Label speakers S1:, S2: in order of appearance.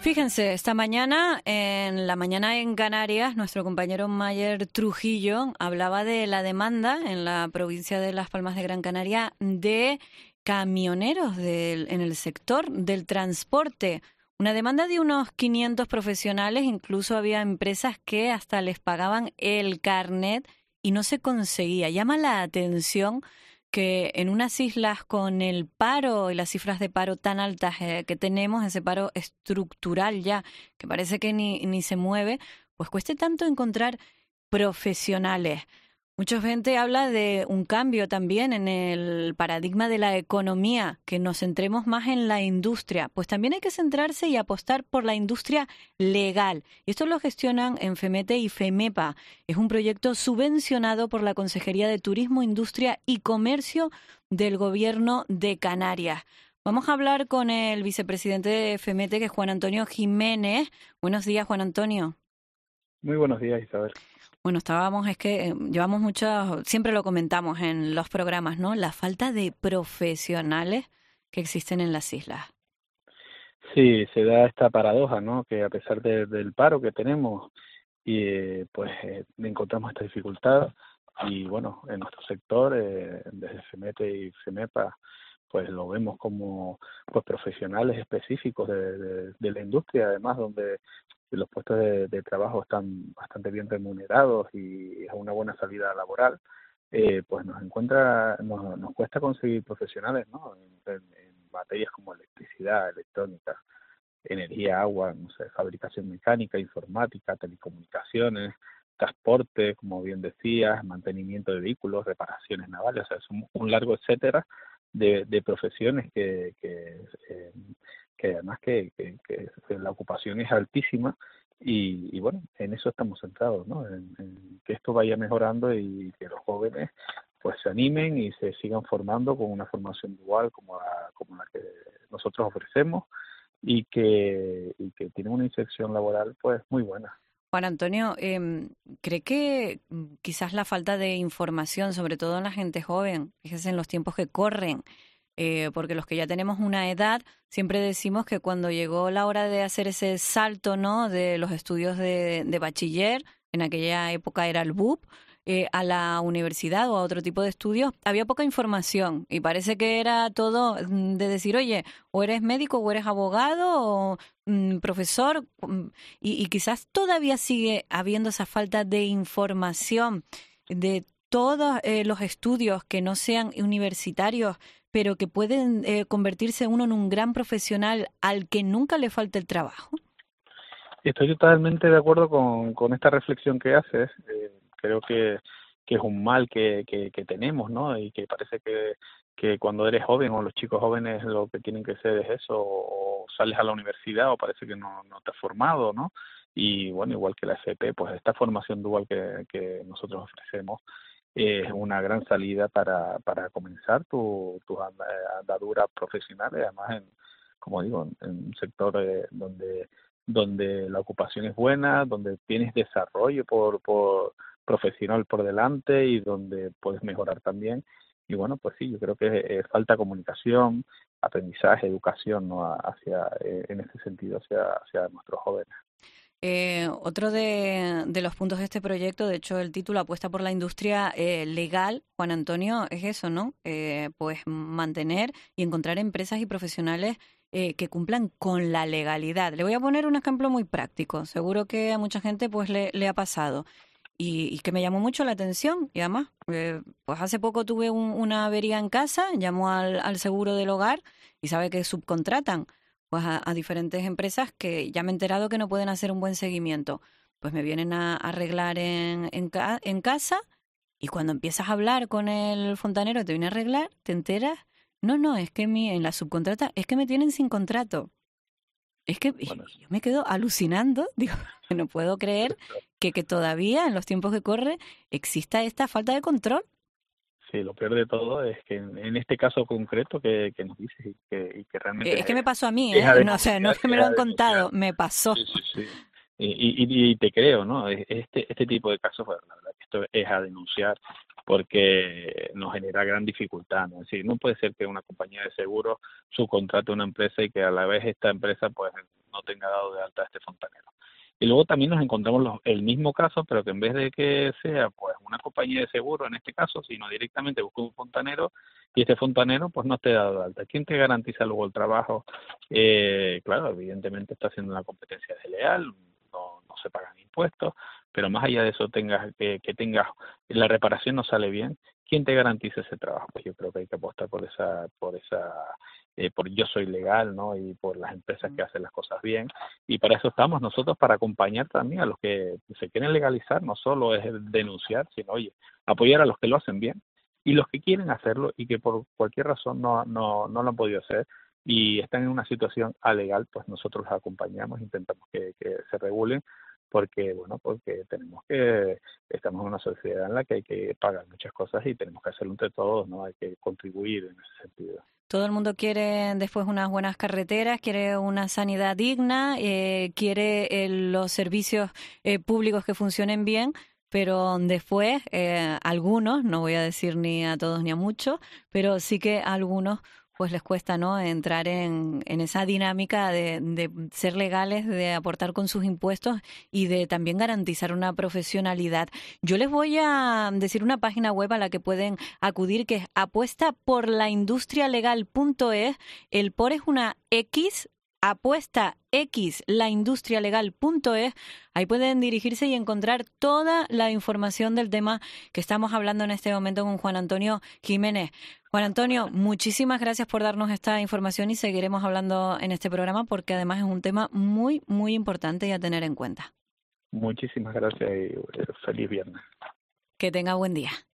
S1: Fíjense, esta mañana, en la mañana en Canarias, nuestro compañero Mayer Trujillo hablaba de la demanda en la provincia de Las Palmas de Gran Canaria de camioneros en el sector del transporte. Una demanda de unos 500 profesionales, incluso había empresas que hasta les pagaban el carnet y no se conseguía. Llama la atención que en unas islas con el paro y las cifras de paro tan altas que tenemos, ese paro estructural ya, que parece que ni se mueve, pues cueste tanto encontrar profesionales. Mucha gente habla de un cambio también en el paradigma de la economía, que nos centremos más en la industria. Pues también hay que centrarse y apostar por la industria legal. Y esto lo gestionan en FEMETE y FEMEPA. Es un proyecto subvencionado por la Consejería de Turismo, Industria y Comercio del Gobierno de Canarias. Vamos a hablar con el vicepresidente de FEMETE, que es Juan Antonio Jiménez. Buenos días, Juan Antonio.
S2: Muy buenos días, Isabel.
S1: Bueno, es que llevamos siempre lo comentamos en los programas, ¿no? La falta de profesionales que existen en las islas.
S2: Sí, se da esta paradoja, ¿no? Que a pesar del paro que tenemos, encontramos esta dificultad y bueno, en nuestro sector, desde FEMETE y FEMEPA, pues lo vemos como pues profesionales específicos de la industria, además donde los puestos de trabajo están bastante bien remunerados y es una buena salida laboral, pues nos cuesta conseguir profesionales, ¿no? En materias como electricidad, electrónica, energía, agua, no sé, fabricación mecánica, informática, telecomunicaciones, transporte, como bien decías, mantenimiento de vehículos, reparaciones navales, o sea, es un largo etcétera de profesiones que además que la ocupación es altísima y bueno, en eso estamos centrados, ¿no? En que esto vaya mejorando y que los jóvenes pues se animen y se sigan formando con una formación dual como la que nosotros ofrecemos y que tienen una inserción laboral pues muy buena.
S1: Juan Antonio, ¿cree que quizás la falta de información, sobre todo en la gente joven, fíjese en los tiempos que corren, porque los que ya tenemos una edad, siempre decimos que cuando llegó la hora de hacer ese salto, ¿no?, de los estudios de bachiller, en aquella época era el BUP, a la universidad o a otro tipo de estudios, había poca información y parece que era todo de decir, oye, o eres médico o eres abogado o profesor, y quizás todavía sigue habiendo esa falta de información de todos los estudios que no sean universitarios, pero que pueden convertirse uno en un gran profesional al que nunca le falte el trabajo.
S2: Estoy totalmente de acuerdo con esta reflexión que haces. Creo que es un mal que tenemos, ¿no? Y que parece que cuando eres joven o los chicos jóvenes lo que tienen que ser es eso, o sales a la universidad o parece que no te has formado, ¿no? Y bueno, igual que la FP, pues esta formación dual que nosotros ofrecemos es una gran salida para comenzar tus andaduras profesionales, además como digo, en un sector donde la ocupación es buena, donde tienes desarrollo por profesional por delante y donde puedes mejorar también. Y bueno, pues sí, yo creo que falta comunicación, aprendizaje, educación, ¿no? En ese sentido hacia nuestros jóvenes.
S1: Otro de los puntos de este proyecto, de hecho el título apuesta por la industria legal, Juan Antonio, es eso, ¿no? Pues mantener y encontrar empresas y profesionales que cumplan con la legalidad. Le voy a poner un ejemplo muy práctico, seguro que a mucha gente pues le ha pasado y que me llamó mucho la atención y además, pues hace poco tuve una avería en casa, llamó al seguro del hogar y sabe que subcontratan pues a diferentes empresas que ya me he enterado que no pueden hacer un buen seguimiento. Pues me vienen a arreglar en casa y cuando empiezas a hablar con el fontanero que te viene a arreglar, te enteras, no, es que en la subcontrata, es que me tienen sin contrato. Es que
S2: Bueno,
S1: yo me quedo alucinando, digo, no puedo creer que todavía en los tiempos que corre exista esta falta de control.
S2: sí, lo peor de todo es que en este caso concreto que nos dices y que realmente
S1: Es que me pasó a mí,
S2: es a
S1: No, o sea, no
S2: denunciar,
S1: es que me
S2: es
S1: lo
S2: a
S1: han
S2: denunciar.
S1: contado, me pasó.
S2: Sí, sí, sí. Y te creo, ¿no? Este tipo de casos, bueno, la verdad que esto es a denunciar porque nos genera gran dificultad, ¿no? Es decir, no puede ser que una compañía de seguros subcontrate a una empresa y que a la vez esta empresa pues no tenga dado de alta a este fontanero. Y luego también nos encontramos el mismo caso, pero que en vez de que sea pues una compañía de seguro en este caso, sino directamente busca un fontanero y este fontanero pues no te da de alta. ¿Quién te garantiza luego el trabajo? Claro, evidentemente está haciendo una competencia desleal, no se pagan impuestos, pero más allá de eso tengas la reparación no sale bien. ¿Quién te garantiza ese trabajo? Pues yo creo que hay que apostar por yo soy legal, ¿no? Y por las empresas que hacen las cosas bien. Y para eso estamos nosotros, para acompañar también a los que se quieren legalizar. No solo es denunciar, sino, oye, apoyar a los que lo hacen bien y los que quieren hacerlo y que por cualquier razón no lo han podido hacer y están en una situación alegal, pues nosotros los acompañamos, intentamos que se regulen porque estamos en una sociedad en la que hay que pagar muchas cosas y tenemos que hacerlo entre todos, ¿no? Hay que contribuir en ese sentido.
S1: Todo el mundo quiere después unas buenas carreteras, quiere una sanidad digna, quiere los servicios públicos que funcionen bien, pero después algunos, no voy a decir ni a todos ni a muchos, pero sí que a algunos pues les cuesta, ¿no?, entrar en esa dinámica de ser legales, de aportar con sus impuestos y de también garantizar una profesionalidad. Yo les voy a decir una página web a la que pueden acudir, que es apuestaporlaindustrialegal.es. El por es una X, apuesta X, laindustrialegal.es. Ahí pueden dirigirse y encontrar toda la información del tema que estamos hablando en este momento con Juan Antonio Jiménez. Juan Antonio, muchísimas gracias por darnos esta información y seguiremos hablando en este programa porque además es un tema muy, muy importante y a tener en cuenta.
S2: Muchísimas gracias y feliz viernes.
S1: Que tenga buen día.